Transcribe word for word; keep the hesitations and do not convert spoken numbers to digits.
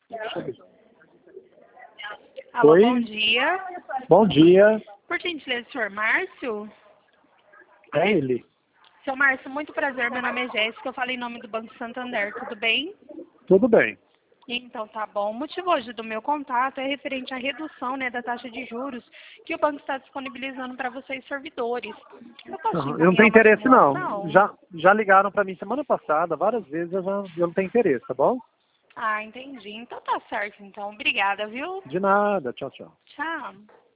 Deixa eu ver. Alô, Oi? bom dia. Bom dia. Por gentileza, senhor Márcio? É ele? Seu Márcio, muito prazer. Meu nome é Jéssica. Eu falo em nome do Banco Santander. Tudo bem? Tudo bem. Então, tá bom. O motivo hoje do meu contato é referente à redução, né, da taxa de juros que o banco está disponibilizando para vocês, servidores. Eu posso te Uhum. Eu não encaminhar tenho uma interesse, não. simulação? Já, já ligaram para mim semana passada, várias vezes, eu, já, eu não tenho interesse, tá bom? Ah, entendi. Então tá certo, então. Obrigada, viu? De nada. Tchau, tchau. Tchau.